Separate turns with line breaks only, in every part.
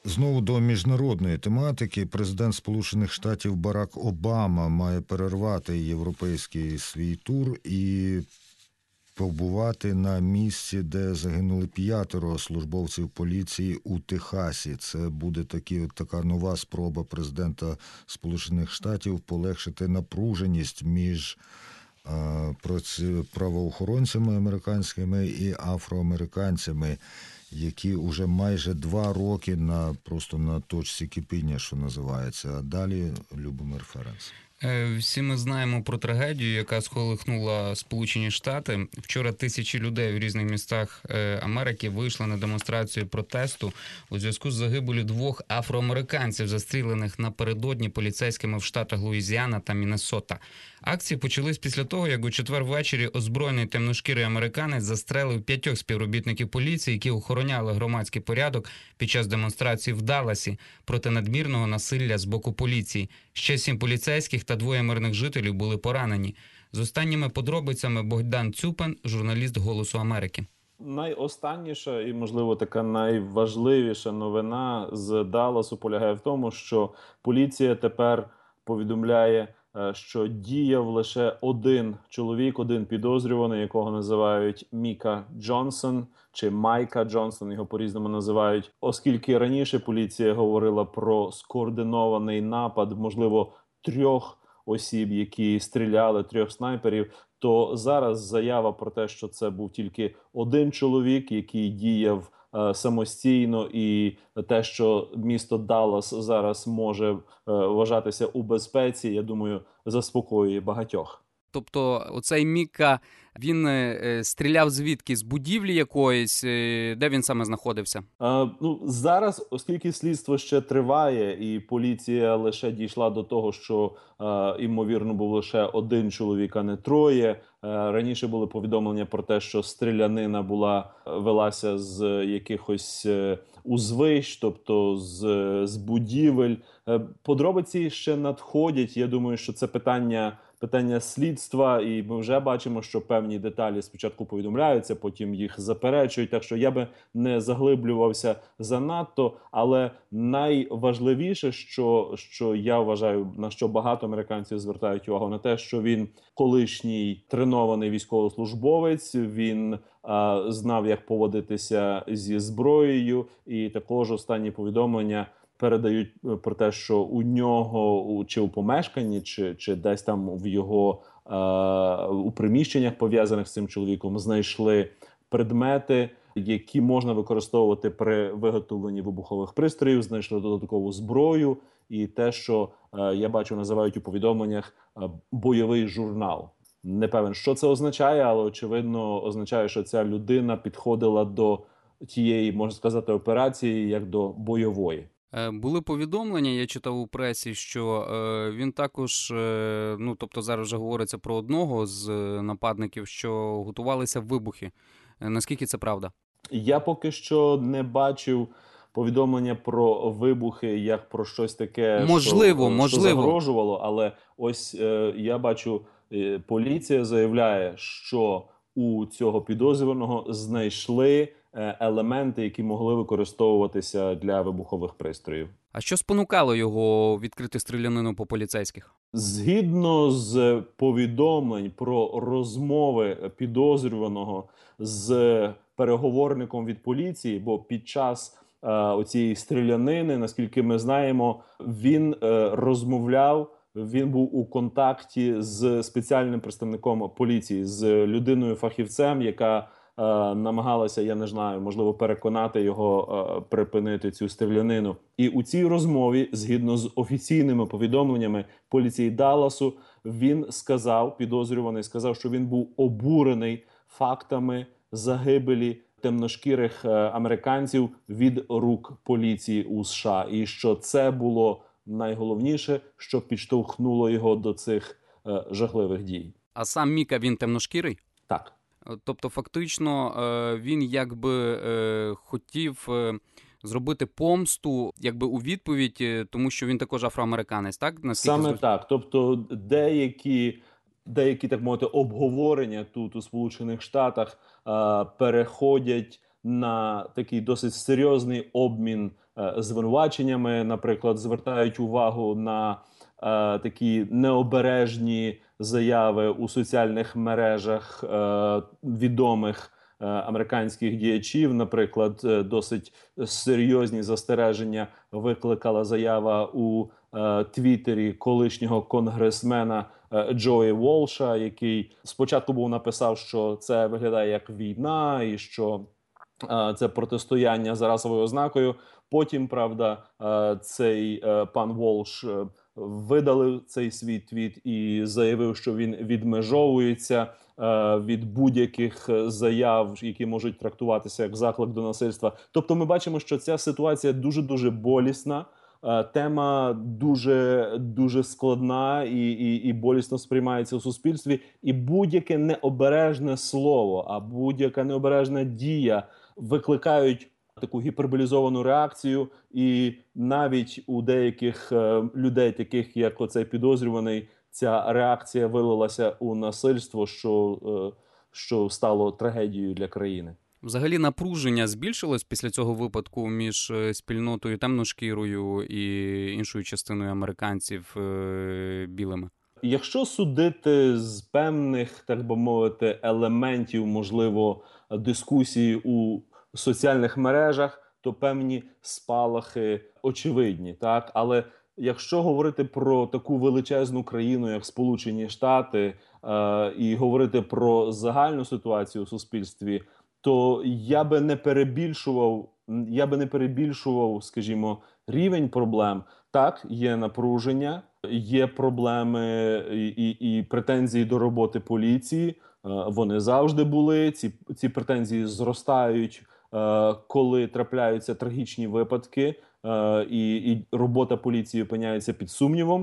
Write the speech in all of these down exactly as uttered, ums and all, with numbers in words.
Знову до міжнародної тематики. Президент Сполучених Штатів Барак Обама має перервати європейський свій тур і побувати на місці, де загинули п'ятеро службовців поліції у Техасі. Це буде такі, така нова спроба президента Сполучених Штатів полегшити напруженість між правоохоронцями американськими і афроамериканцями, які вже майже два роки на, просто на точці кипіння, що називається. А далі Любомир Ференц.
Всі ми знаємо про трагедію, яка сколихнула Сполучені Штати. Вчора тисячі людей в різних містах Америки вийшли на демонстрацію протесту у зв'язку з загибеллю двох афроамериканців, застрілених напередодні поліцейськими в штатах Луїзіана та Міннесота. Акції почались після того, як у четвер ввечері озброєний темношкірий американець застрелив п'ятьох співробітників поліції, які охороняли громадський порядок під час демонстрації в Далласі проти надмірного насилля з боку поліції. Ще сім поліцейських та двоє мирних жителів були поранені. З останніми подробицями Богдан Цюпин, журналіст «Голосу Америки».
Найостанніша і, можливо, така найважливіша новина з Далласу полягає в тому, що поліція тепер повідомляє, що діяв лише один чоловік, один підозрюваний, якого називають Міка Джонсон, чи Майка Джонсон, його по-різному називають. Оскільки раніше поліція говорила про скоординований напад, можливо, трьох осіб, які стріляли, трьох снайперів, то зараз заява про те, що це був тільки один чоловік, який діяв е, самостійно, і те, що місто Даллас зараз може е, вважатися у безпеці, я думаю, заспокоює багатьох.
Тобто оцей Міка, він е, стріляв звідки? З будівлі якоїсь? Е, де він саме знаходився?
А, ну, зараз, оскільки слідство ще триває, і поліція лише дійшла до того, що, е, ймовірно, був лише один чоловік, а не троє. Е, раніше були повідомлення про те, що стрілянина була, велася з якихось е, узвищ, тобто з, з будівель. Е, подробиці ще надходять. Я думаю, що це питання... Питання слідства, і ми вже бачимо, що певні деталі спочатку повідомляються, потім їх заперечують, так що я би не заглиблювався занадто, але найважливіше, що, що я вважаю, на що багато американців звертають увагу, на те, що він колишній тренований військовослужбовець, він а, знав, як поводитися зі зброєю, і також останні повідомлення передають про те, що у нього чи у помешканні, чи, чи десь там в його е, у приміщеннях, пов'язаних з цим чоловіком, знайшли предмети, які можна використовувати при виготовленні вибухових пристроїв, знайшли додаткову зброю, і те, що е, я бачу, називають у повідомленнях е, бойовий журнал. Не певен, що це означає, але очевидно означає, що ця людина підходила до тієї, можна сказати, операції як до бойової.
Були повідомлення, я читав у пресі, що е, він також, е, ну, тобто зараз вже говориться про одного з нападників, що готувалися вибухи. Е, наскільки це правда?
Я поки що не бачив повідомлення про вибухи, як про щось таке,
можливо,
що,
можливо.
що загрожувало, але ось е, я бачу, е, поліція заявляє, що у цього підозрюваного знайшли елементи, які могли використовуватися для вибухових пристроїв.
А що спонукало його відкрити стрілянину по поліцейських?
Згідно з повідомлень про розмови підозрюваного з переговорником від поліції, бо під час е, оцієї стрілянини, наскільки ми знаємо, він е, розмовляв, він був у контакті з спеціальним представником поліції, з людиною-фахівцем, яка Е, намагалася, я не знаю, можливо, переконати його е, припинити цю стрілянину. І у цій розмові, згідно з офіційними повідомленнями поліції Далласу, він сказав, підозрюваний сказав, що він був обурений фактами загибелі темношкірих е, американців від рук поліції у США. І що це було найголовніше, що підштовхнуло його до цих е, жахливих дій.
А сам Міка, він темношкірий?
Так.
Тобто, фактично, він якби хотів зробити помсту якби у відповідь, тому що він також афроамериканець, так? Наскільки
Саме
звер...
так. Тобто деякі, деякі, так мовити, обговорення тут у Сполучених Штатах переходять на такий досить серйозний обмін е, звинуваченнями. Наприклад, звертають увагу на е, такі необережні заяви у соціальних мережах е, відомих е, американських діячів. Наприклад, е, досить серйозні застереження викликала заява у е, Твіттері колишнього конгресмена е, Джої Волша, який спочатку був написав, що це виглядає як війна і що е, це протистояння за расовою ознакою. Потім, правда, е, цей е, пан Волш е, видалив цей свій твіт і заявив, що він відмежовується е, від будь-яких заяв, які можуть трактуватися як заклик до насильства. Тобто ми бачимо, що ця ситуація дуже-дуже болісна, е, тема дуже, дуже складна і, і, і болісно сприймається у суспільстві. І будь-яке необережне слово, а будь-яка необережна дія викликають таку гіперболізовану реакцію, і навіть у деяких е, людей, таких як оцей підозрюваний, ця реакція вилилася у насильство, що, е, що стало трагедією для країни.
Взагалі напруження збільшилось після цього випадку між е, спільнотою темношкірою і іншою частиною американців е, білими?
Якщо судити з певних, так би мовити, елементів, можливо, дискусії у соціальних мережах, то певні спалахи очевидні, так? Але якщо говорити про таку величезну країну, як Сполучені Штати, е, і говорити про загальну ситуацію у суспільстві, то я би не перебільшував, я би не перебільшував, скажімо, рівень проблем. Так, є напруження, є проблеми і, і, і претензії до роботи поліції. Е, вони завжди були. Ці, ці претензії зростають, е, коли трапляються трагічні випадки, е, і, і робота поліції опиняється під сумнівом.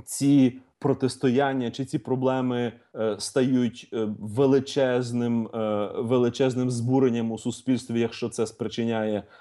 Ці протистояння чи ці проблеми е, стають е, величезним, е, величезним збуренням у суспільстві, якщо це спричиняє е,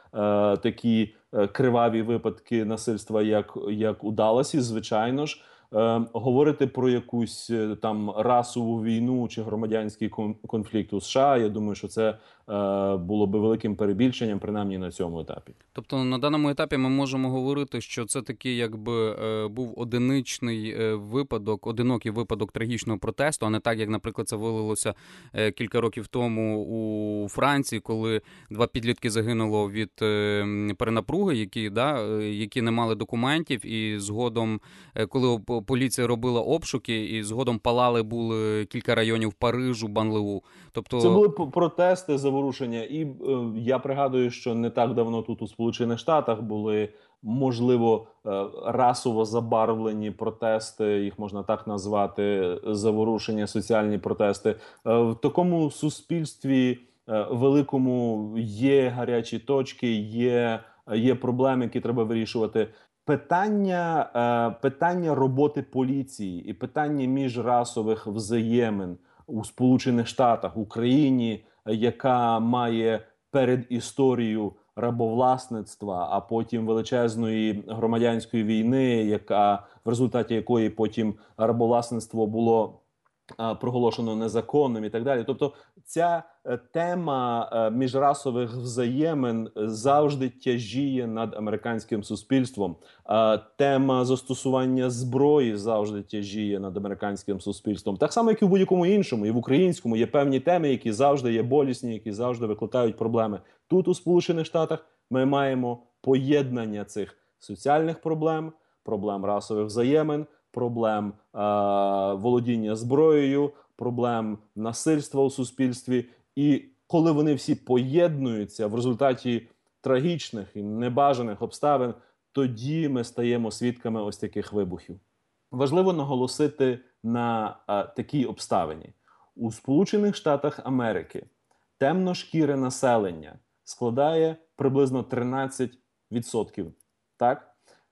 такі е, криваві випадки насильства, як, як у Далласі, звичайно ж. Е, говорити про якусь е, там расову війну чи громадянський кон- конфлікт у США, я думаю, що це е, було би великим перебільшенням, принаймні на цьому етапі.
Тобто на даному етапі ми можемо говорити, що це такий якби е, був одиничний е, випадок, одинокий випадок трагічного протесту, а не так, як, наприклад, це вилилося е, кілька років тому у Франції, коли два підлітки загинуло від е, перенапруги, які, да, е, які не мали документів, і згодом, е, коли поліція робила обшуки, і згодом палали були кілька районів Парижу, Банлиу. Тобто...
Це були протести, заворушення. І е, я пригадую, що не так давно тут у Сполучених Штатах були, можливо, е, расово забарвлені протести, їх можна так назвати, заворушення, соціальні протести. Е, в такому суспільстві е, великому є гарячі точки, є, є проблеми, які треба вирішувати. Питання, е, питання роботи поліції і питання міжрасових взаємин у Сполучених Штатах, Україні, яка має передісторію рабовласництва, а потім величезної громадянської війни, яка в результаті якої потім рабовласництво було а, проголошено незаконним і так далі. Тобто ця е, тема е, міжрасових взаємин завжди тяжіє над американським суспільством. Е, тема застосування зброї завжди тяжіє над американським суспільством. Так само, як і в будь-якому іншому, і в українському є певні теми, які завжди є болісні, які завжди викликають проблеми. Тут, у Сполучених Штатах, ми маємо поєднання цих соціальних проблем, проблем расових взаємин, проблем е, володіння зброєю, проблем насильства у суспільстві. І коли вони всі поєднуються в результаті трагічних і небажаних обставин, тоді ми стаємо свідками ось таких вибухів. Важливо наголосити на е, такій обставині. У Сполучених Штатах Америки темношкіре населення складає приблизно тринадцять відсотків. Так?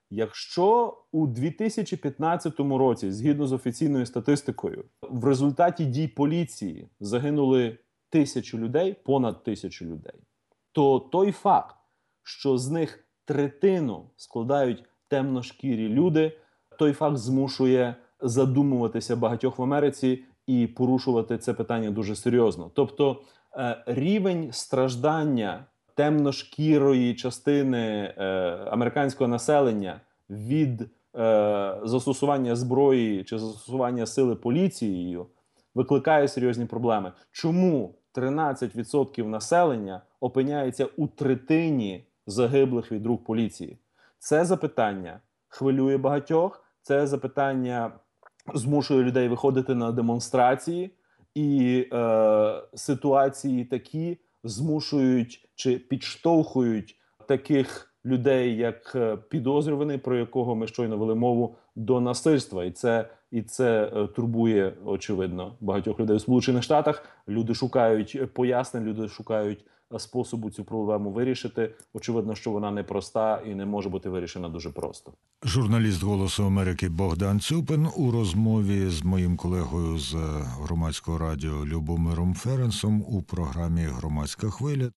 Якщо у дві тисячі п'ятнадцятому році, згідно з офіційною статистикою, в результаті дій поліції загинули тисячу людей, понад тисячу людей, то той факт, що з них третину складають темношкірі люди, той факт змушує задумуватися багатьох в Америці і порушувати це питання дуже серйозно. Тобто рівень страждання темношкірої частини е, американського населення від е, застосування зброї чи застосування сили поліцією викликає серйозні проблеми. Чому тринадцять відсотків населення опиняється у третині загиблих від рук поліції? Це запитання хвилює багатьох, це запитання змушує людей виходити на демонстрації, і е, ситуації такі змушують чи підштовхують таких людей, як е, підозрюваний, про якого ми щойно вели мову, до насильства. І це, і це е, турбує, очевидно, багатьох людей у Сполучених Штатах. Люди шукають пояснень, люди шукають е, способу цю проблему вирішити. Очевидно, що вона непроста і не може бути вирішена дуже просто.
Журналіст «Голосу Америки» Богдан Цюпин у розмові з моїм колегою з громадського радіо Любомиром Ференсом у програмі «Громадська хвиля».